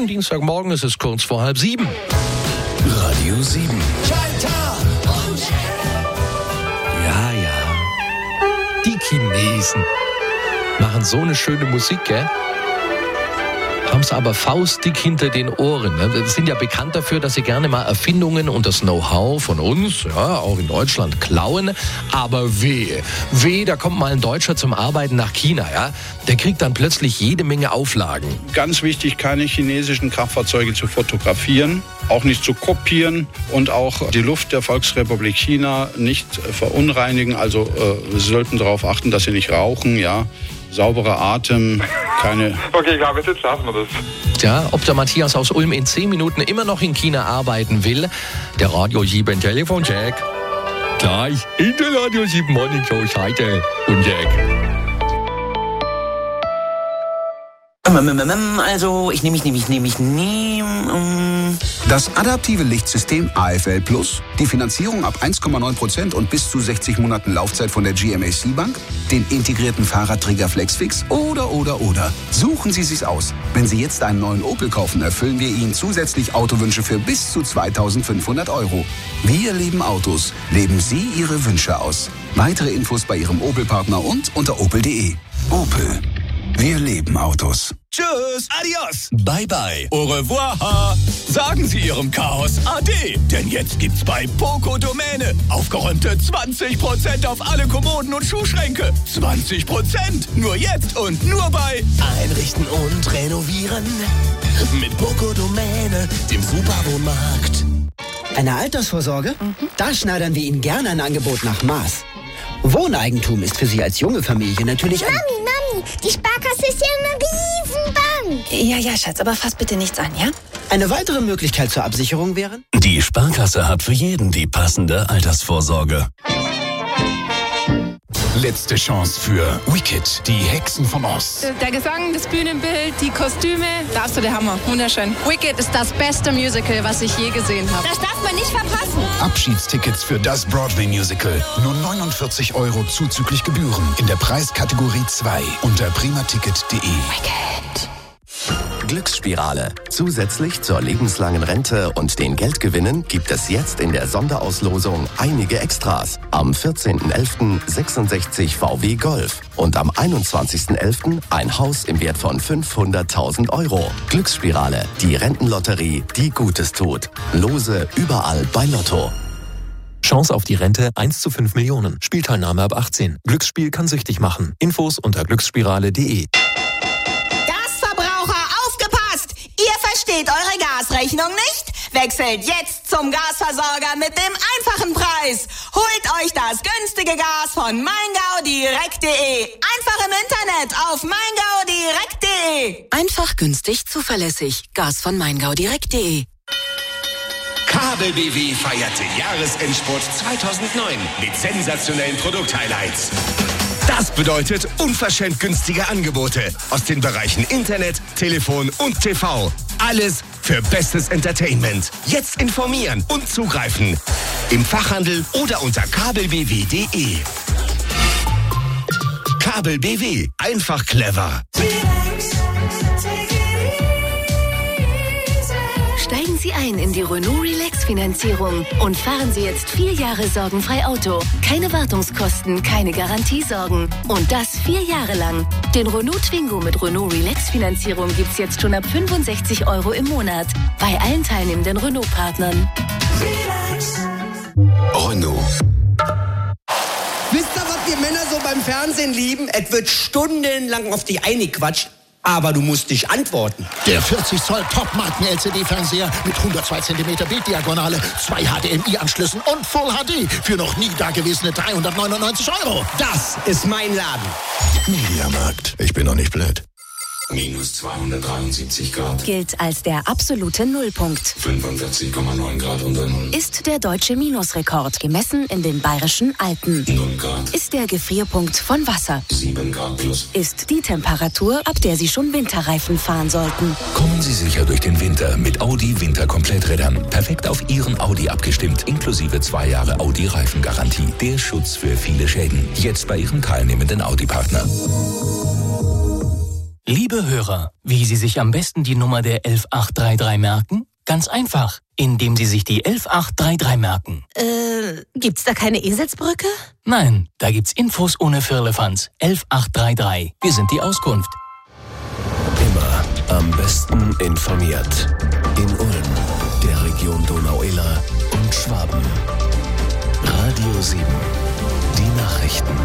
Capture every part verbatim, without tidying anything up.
schönen Dienstagmorgen, es ist kurz vor halb sieben. Radio sieben. Ja, ja. Die Chinesen machen so eine schöne Musik, gell? Haben es aber faustdick hinter den Ohren. Sie sind ja bekannt dafür, dass sie gerne mal Erfindungen und das Know-how von uns, ja, auch in Deutschland, klauen. Aber weh, weh, da kommt mal ein Deutscher zum Arbeiten nach China, ja? Der kriegt dann plötzlich jede Menge Auflagen. Ganz wichtig, keine chinesischen Kraftfahrzeuge zu fotografieren, auch nicht zu kopieren und auch die Luft der Volksrepublik China nicht verunreinigen. Also äh, Sie sollten darauf achten, dass Sie nicht rauchen, ja. Sauberer Atem, keine... Okay, ich glaube, jetzt lassen wir das. Tja, ob der Matthias aus Ulm in zehn Minuten immer noch in China arbeiten will, der Radio sieben Telefoncheck. Gleich in der Radio sieben Morning Show Scheite und Jack. Also, ich nehme, ich nehme, ich nehme, ich nehme... Das adaptive Lichtsystem A F L Plus, die Finanzierung ab eins Komma neun Prozent und bis zu sechzig Monaten Laufzeit von der G M A C Bank, den integrierten Fahrradträger Flexfix oder, oder, oder. Suchen Sie sich's aus. Wenn Sie jetzt einen neuen Opel kaufen, erfüllen wir Ihnen zusätzlich Autowünsche für bis zu zweitausendfünfhundert Euro. Wir lieben Autos. Leben Sie Ihre Wünsche aus. Weitere Infos bei Ihrem Opel-Partner und unter opel punkt de. Opel. Wir leben Autos. Tschüss, adios, bye bye, au revoir. Sagen Sie Ihrem Chaos Ade, denn jetzt gibt's bei Poco Domäne aufgeräumte zwanzig Prozent auf alle Kommoden und Schuhschränke. zwanzig Prozent, nur jetzt und nur bei Einrichten und Renovieren mit Poco Domäne, dem Superwohnmarkt. Eine Altersvorsorge? Mhm. Da schneidern wir Ihnen gerne ein Angebot nach Maß. Wohneigentum ist für Sie als junge Familie natürlich... Mami, Mami, die Sparkasse ist ja eine Riesenbank. Ja, ja, Schatz, aber fass bitte nichts an, ja? Eine weitere Möglichkeit zur Absicherung wäre? Die Sparkasse hat für jeden die passende Altersvorsorge. Letzte Chance für Wicked, die Hexen vom Ost. Der Gesang, das Bühnenbild, die Kostüme, der absolute Hammer. Wunderschön. Wicked ist das beste Musical, was ich je gesehen habe. Das darf man nicht verpassen. Abschiedstickets für das Broadway-Musical. Nur neunundvierzig Euro zuzüglich Gebühren in der Preiskategorie zwei unter primaticket punkt de. Wicked. Glücksspirale. Zusätzlich zur lebenslangen Rente und den Geldgewinnen gibt es jetzt in der Sonderauslosung einige Extras. Am vierzehnten elften sechsundsechzig V W Golf und am einundzwanzigsten elften ein Haus im Wert von fünfhunderttausend Euro. Glücksspirale, die Rentenlotterie, die Gutes tut. Lose überall bei Lotto. Chance auf die Rente eins zu fünf Millionen. Spielteilnahme ab achtzehn. Glücksspiel kann süchtig machen. Infos unter glücksspirale punkt de. Versteht eure Gasrechnung nicht? Wechselt jetzt zum Gasversorger mit dem einfachen Preis. Holt euch das günstige Gas von maingau direkt punkt de. Einfach im Internet auf maingau direkt punkt de. Einfach, günstig, zuverlässig. Gas von maingau direkt punkt de. Kabel B W feierte Jahresendspurt zweitausendneun mit sensationellen Produkthighlights. Das bedeutet unverschämt günstige Angebote aus den Bereichen Internet, Telefon und T V. Alles für bestes Entertainment. Jetzt informieren und zugreifen. Im Fachhandel oder unter kabel b w punkt de. Kabel B W. Einfach clever. Steigen Sie ein in die Renault Relax Finanzierung und fahren Sie jetzt vier Jahre sorgenfrei Auto. Keine Wartungskosten, keine Garantiesorgen. Und das vier Jahre lang. Den Renault Twingo mit Renault Relax Finanzierung gibt's jetzt schon ab fünfundsechzig Euro im Monat. Bei allen teilnehmenden Renault-Partnern. Renault. Wisst ihr, was wir Männer so beim Fernsehen lieben? Es wird stundenlang auf die eine quatscht. Aber du musst dich antworten. Der vierzig Zoll Top-Marken-L C D-Fernseher mit hundertzwei Zentimeter Bilddiagonale, zwei H D M I-Anschlüssen und Full H D für noch nie dagewesene dreihundertneunundneunzig Euro. Das ist mein Laden. Mediamarkt. Ich bin doch nicht blöd. Minus zweihundertdreiundsiebzig Grad. Gilt als der absolute Nullpunkt. fünfundvierzig Komma neun Grad unter Null. Ist der deutsche Minusrekord, gemessen in den bayerischen Alpen. null Grad. Ist der Gefrierpunkt von Wasser. sieben Grad plus. Ist die Temperatur, ab der Sie schon Winterreifen fahren sollten. Kommen Sie sicher durch den Winter mit Audi Winter-Kompletträdern. Perfekt auf Ihren Audi abgestimmt, inklusive zwei Jahre Audi-Reifengarantie. Der Schutz für viele Schäden. Jetzt bei Ihrem teilnehmenden Audi-Partner. Liebe Hörer, wie Sie sich am besten die Nummer der elf acht drei drei merken? Ganz einfach, indem Sie sich die elf acht drei drei merken. Äh, gibt's da keine Eselsbrücke? Nein, da gibt's Infos ohne Firlefanz. elf acht drei drei. Wir sind die Auskunft. Immer am besten informiert. In Ulm, der Region Donau-Iller und Schwaben. Radio sieben. Die Nachrichten.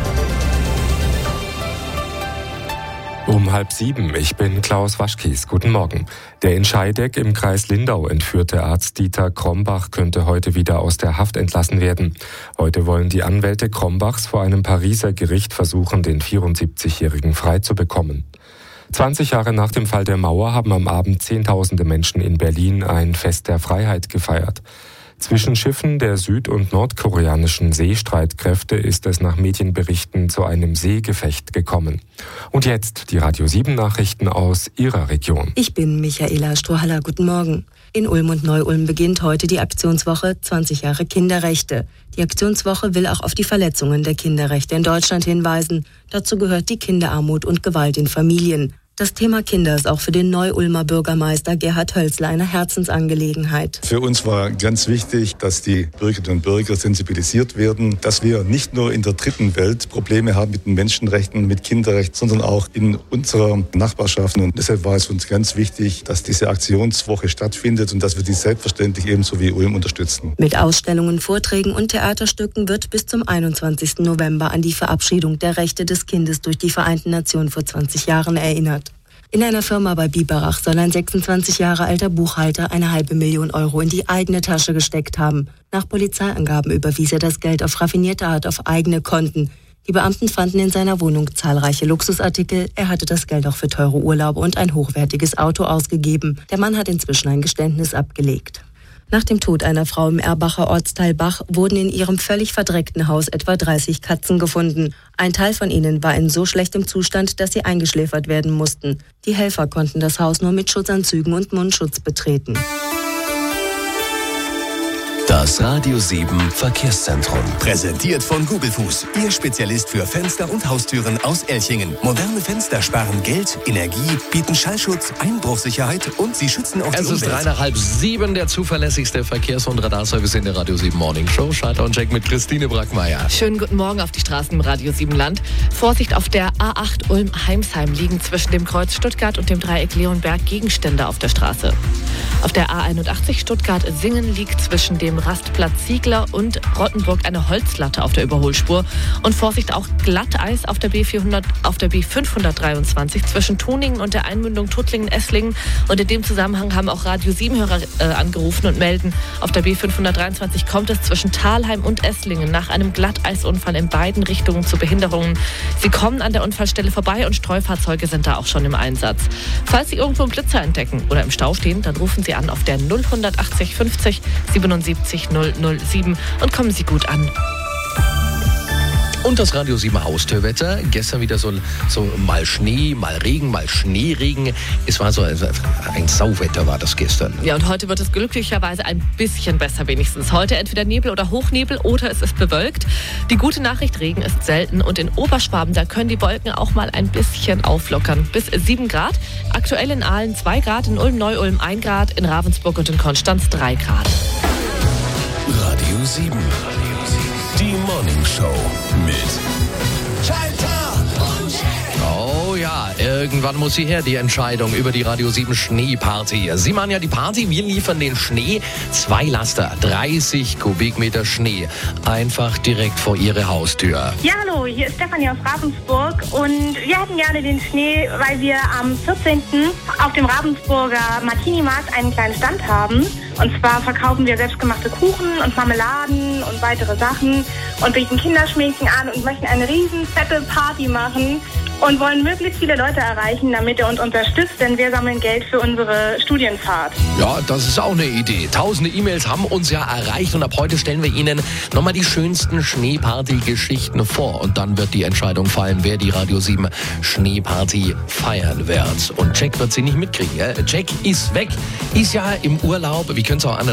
Um halb sieben, ich bin Klaus Waschkies. Guten Morgen. Der in Scheideck im Kreis Lindau entführte Arzt Dieter Krombach könnte heute wieder aus der Haft entlassen werden. Heute wollen die Anwälte Krombachs vor einem Pariser Gericht versuchen, den vierundsiebzigjährigen freizubekommen. zwanzig Jahre nach dem Fall der Mauer haben am Abend Zehntausende Menschen in Berlin ein Fest der Freiheit gefeiert. Zwischen Schiffen der süd- und nordkoreanischen Seestreitkräfte ist es nach Medienberichten zu einem Seegefecht gekommen. Und jetzt die Radio sieben Nachrichten aus Ihrer Region. Ich bin Michaela Strohhaller. Guten Morgen. In Ulm und Neu-Ulm beginnt heute die Aktionswoche zwanzig Jahre Kinderrechte. Die Aktionswoche will auch auf die Verletzungen der Kinderrechte in Deutschland hinweisen. Dazu gehört die Kinderarmut und Gewalt in Familien. Das Thema Kinder ist auch für den Neu-Ulmer Bürgermeister Gerhard Hölzler eine Herzensangelegenheit. Für uns war ganz wichtig, dass die Bürgerinnen und Bürger sensibilisiert werden, dass wir nicht nur in der dritten Welt Probleme haben mit den Menschenrechten, mit Kinderrechten, sondern auch in unserer Nachbarschaft. Und deshalb war es uns ganz wichtig, dass diese Aktionswoche stattfindet und dass wir die selbstverständlich ebenso wie Ulm unterstützen. Mit Ausstellungen, Vorträgen und Theaterstücken wird bis zum einundzwanzigsten November an die Verabschiedung der Rechte des Kindes durch die Vereinten Nationen vor zwanzig Jahren erinnert. In einer Firma bei Biberach soll ein sechsundzwanzig Jahre alter Buchhalter eine halbe Million Euro in die eigene Tasche gesteckt haben. Nach Polizeiangaben überwies er das Geld auf raffinierte Art auf eigene Konten. Die Beamten fanden in seiner Wohnung zahlreiche Luxusartikel. Er hatte das Geld auch für teure Urlaube und ein hochwertiges Auto ausgegeben. Der Mann hat inzwischen ein Geständnis abgelegt. Nach dem Tod einer Frau im Erbacher Ortsteil Bach wurden in ihrem völlig verdreckten Haus etwa dreißig Katzen gefunden. Ein Teil von ihnen war in so schlechtem Zustand, dass sie eingeschläfert werden mussten. Die Helfer konnten das Haus nur mit Schutzanzügen und Mundschutz betreten. Das Radio sieben Verkehrszentrum. Präsentiert von Gugelfuß, Ihr Spezialist für Fenster und Haustüren aus Elchingen. Moderne Fenster sparen Geld, Energie, bieten Schallschutz, Einbruchsicherheit und sie schützen auch die Es ist Umwelt. drei nach halb sieben, der zuverlässigste Verkehrs- und Radarservice in der Radio sieben Morning Show. Schalter und Check mit Christine Brackmeier. Schönen guten Morgen auf die Straßen im Radio sieben Land. Vorsicht, auf der A acht Ulm-Heimsheim liegen zwischen dem Kreuz Stuttgart und dem Dreieck Leonberg Gegenstände auf der Straße. Auf der A einundachtzig Stuttgart-Singen liegt zwischen dem Rastplatz Ziegler und Rottenburg eine Holzlatte auf der Überholspur. Und Vorsicht, auch Glatteis auf der B vierhundert, auf der B fünfhundertdreiundzwanzig zwischen Tuningen und der Einmündung Tuttlingen-Esslingen. Und in dem Zusammenhang haben auch Radio sieben-Hörer äh, angerufen und melden, auf der B fünfhundertdreiundzwanzig kommt es zwischen Thalheim und Esslingen nach einem Glatteisunfall in beiden Richtungen zu Behinderungen. Sie kommen an der Unfallstelle vorbei und Streufahrzeuge sind da auch schon im Einsatz. Falls Sie irgendwo einen Blitzer entdecken oder im Stau stehen, dann rufen Sie an auf der null achtzig fünfzig siebenundsiebzig null null sieben und kommen Sie gut an. Und das Radio sieben Haustürwetter. Gestern wieder so, so mal Schnee, mal Regen, mal Schneeregen. Es war so ein Sauwetter war das gestern. Ja, und heute wird es glücklicherweise ein bisschen besser wenigstens. Heute entweder Nebel oder Hochnebel oder es ist bewölkt. Die gute Nachricht, Regen ist selten und in Oberschwaben, da können die Wolken auch mal ein bisschen auflockern. Bis sieben Grad. Aktuell in Aalen zwei Grad, in Ulm, Neu-Ulm ein Grad, in Ravensburg und in Konstanz drei Grad. Radio sieben. Die Morning Show mit Schalter und Check. Oh ja, irgendwann muss sie her, die Entscheidung über die Radio sieben Schneeparty. Sie machen ja die Party, wir liefern den Schnee. Zwei Laster, dreißig Kubikmeter Schnee. Einfach direkt vor Ihre Haustür. Ja, hallo, hier ist Stefanie aus Ravensburg und wir hätten gerne den Schnee, weil wir am vierzehnten auf dem Ravensburger Martini-Markt einen kleinen Stand haben. Und zwar verkaufen wir selbstgemachte Kuchen und Marmeladen und weitere Sachen und bieten Kinderschminken an und möchten eine riesen fette Party machen und wollen möglichst viele Leute erreichen, damit ihr uns unterstützt, denn wir sammeln Geld für unsere Studienfahrt. Ja, das ist auch eine Idee. Tausende E-Mails haben uns ja erreicht und ab heute stellen wir Ihnen nochmal die schönsten Schneeparty-Geschichten vor. Und dann wird die Entscheidung fallen, wer die Radio sieben Schneeparty feiern wird. Und Jack wird sie nicht mitkriegen. Jack ist weg, ist ja im Urlaub. Wie können es auch anders